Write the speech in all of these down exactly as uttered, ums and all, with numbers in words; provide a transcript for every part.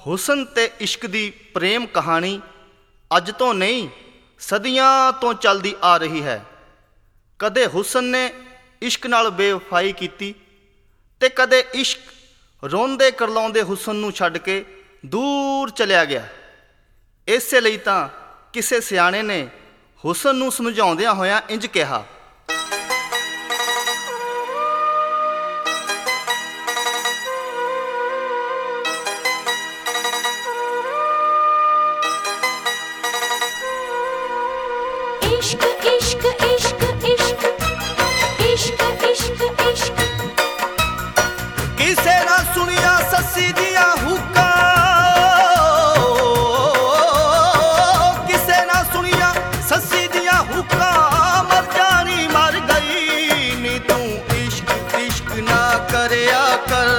ਹੁਸਨ ਤੇ ਇਸ਼ਕ ਦੀ ਪ੍ਰੇਮ ਕਹਾਣੀ ਅੱਜ ਤੋਂ ਨਹੀਂ ਸਦੀਆਂ ਤੋਂ ਚੱਲਦੀ ਆ ਰਹੀ ਹੈ। ਕਦੇ ਹੁਸਨ ਨੇ ਇਸ਼ਕ ਨਾਲ ਬੇਵਫਾਈ ਕੀਤੀ ਤੇ ਕਦੇ ਇਸ਼ਕ ਰੋਂਦੇ ਕਰਲਾਉਂਦੇ ਹੁਸਨ ਨੂੰ ਛੱਡ ਕੇ ਦੂਰ ਚਲਿਆ ਗਿਆ। ਇਸੇ ਲਈ ਤਾਂ ਕਿਸੇ ਸਿਆਣੇ ਨੇ ਹੁਸਨ ਨੂੰ ਸਮਝਾਉਂਦਿਆਂ ਹੋਇਆਂ ਇੰਜ ਕਿਹਾ, इश्क इश्क इश्क इश्क इश्क इश्क इश्क किसे ना सुनिया सस्सी दिया हुक्का, किसे ना सुनिया सस्सी दिया हुक्का, मर जानी मर गई नी तू इश्क इश्क ना करया कर,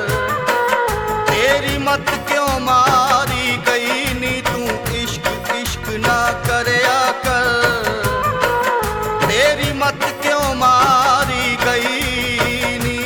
तेरी मत क्यों मारी गई नी तू इश्क इश्क ना करया कर, तेरी मत क्यों मारी गई नी।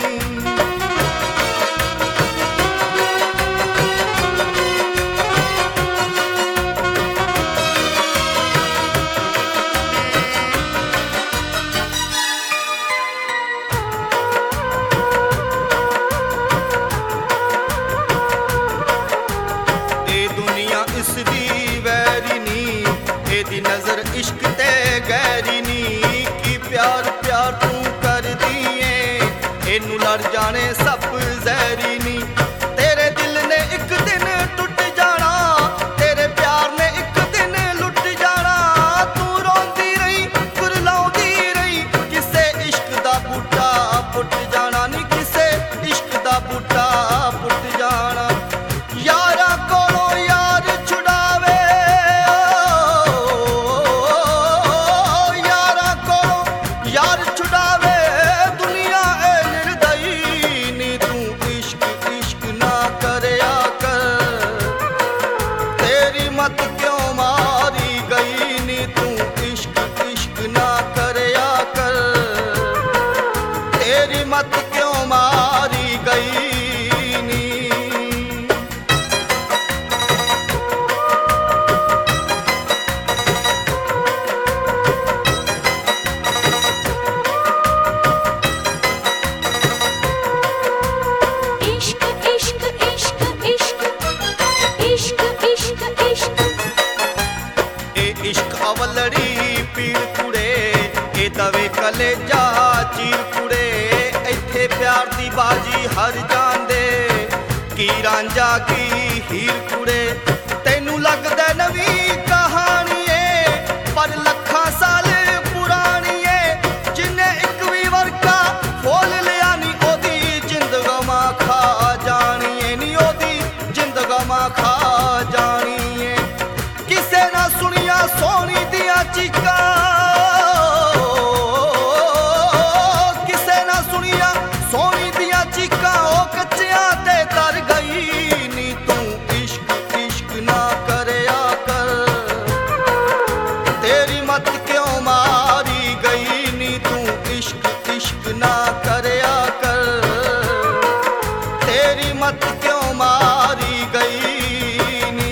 ए दुनिया इसदी वैरी नी, एदी नजर इश्क ते गैरी नी, की प्यार प्यार तू कर दिए एनू लड़ जाने सब जहरी नी। तेरे दिल ने एक दिन टुट जाना, तेरे प्यार ने एक दिन लुट जाना, तू रोंदी रही कुरलाउंदी रही, किसे इश्क दा बूटा पुट जाना नी, किसे इश्क दा बूटा पुट जाना। यारा कोलों यार छुड़ावे, यारा कोलों यार छुड़ावे, दुनिया ए निर्दयी नी तू इश्क इश्क ना करया कर, तेरी मत क्यों मारी गई नी तू इश्क इश्क ना करया कर, तेरी मत क्यों मारी गई नी। इश्क इश्क इश्क इश्क इश्क इश्क इश्क ए इश्क अवलड़ी पीड़ कुड़े, ए दवे कलेजा चीर कुड़े, इत्थे प्यार दी बाजी हर जांदे, की रांझा की हीर कुड़े। तैनू लगदा नवी कहानी ए पर लखां साल पुरानी ए, जिन्ने एक भी वर्का फोल लिया नी ओदी जिंदगमा खा जानी ए नी, ओदी जिंदगमा खा जानी ए। किसे ना सुनिया सोनी दिया चीका, किसे ना सुनिया सोनी दिया चीका, ओ कच्चियां ते तर गई नी तू इश्क इश्क ना करया कर, तेरी मत क्यों मारी गई नी तू इश्क इश्क ना करया कर, तेरी मत क्यों मारी गई नी।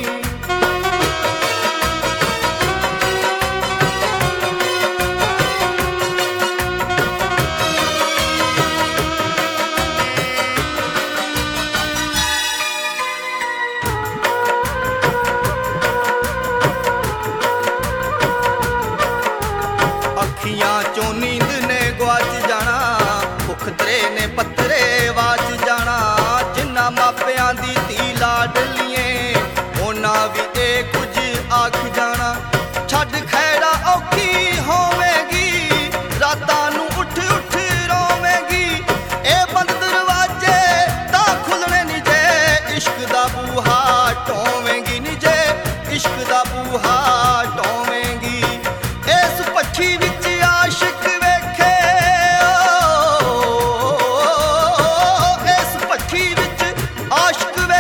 अखियां चों नींद ने गवाच जाना, पुखतरे ने पत्तरे वाच जाना, जिन्ना मापियां दी धी लाडलिए ओना भी ए कुछ आख जाना। छड्ड खैरा औखी होवेगी, रातां नू उठ उठ रोवेगी, ए बंद दरवाजे तां खुलने नी जे इश्क दा बूहा टोवेंगी नी, जे इश्क दा बूहा टोवेंगी। इस पक्षी विच आशिक वेखे, इस पक्षी विच आशिक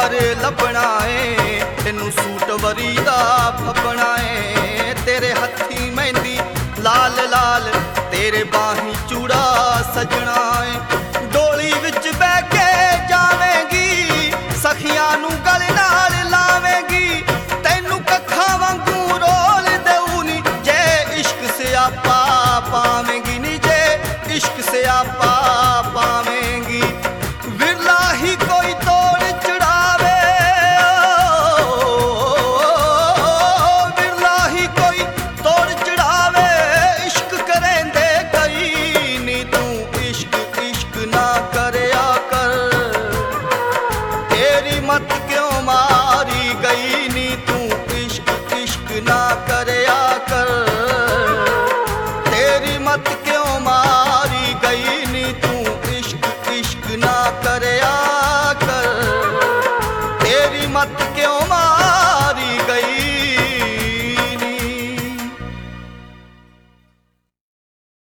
ਪਰ ਲੱਭਣਾ ਏ ਤੈਨੂੰ ਸੂਟ ਵਰੀ ਦਾ ਫੱਬਣਾ ਏ ਤੇਰੇ ਹੱਥੀ ਮਹਿੰਦੀ ਲਾਲ ਲਾਲ ਤੇਰੇ ਬਾਹੀਂ ਚੂੜਾ ਸਜਣਾ ਏ ਡੋਲੀ ਵਿੱਚ ਬਹਿ ਕੇ ਜਾਵੇਂਗੀ ਸਖੀਆਂ ਨੂੰ ਗਲ ਨਾਲ ਲਾਵੇਂਗੀ ਤੈਨੂੰ ਕੱਖਾਂ ਵਾਂਗੂ ਰੋਲ ਦੇਊ ਨੀ ਜੇ ਇਸ਼ਕ ਸਿਆਪਾ ਪਾਵੇਂਗੀ ਨੀ ਜੇ ਇਸ਼ਕ ਸਿਆਪਾ ਪਾਵੇਂਗੀ ਵਿਰਲਾ ਹੀ ਕੋਈ ਤੋੜ ਚੜਾਵੇ ਵਿਰਲਾ ਹੀ ਕੋਈ ਤੋੜ ਚੜਾਵੇ ਇਸ਼ਕ ਕਰੇਂਦੇ ਕਈ ਨੀ ਤੂੰ ਇਸ਼ਕ ਇਸ਼ਕ ਨਾ ਕਰਿਆ ਕਰ ਤੇਰੀ ਮਤ ਕਿਉਂ ਮਾਰੀ ਗਈ ਨੀ ਤੂੰ ਇਸ਼ਕ ਇਸ਼ਕ ਨਾ ਕਰਿਆ ਕਰ ਤੇਰੀ ਮਤ ਕਿਉਂ ਮਾਰੀ ਗਈ ਨੀ ਤੂੰ ਇਸ਼ਕ ਇਸ਼ਕ ਨਾ ਕਰਿਆ ਕਰ ਤੇਰੀ ਮਤ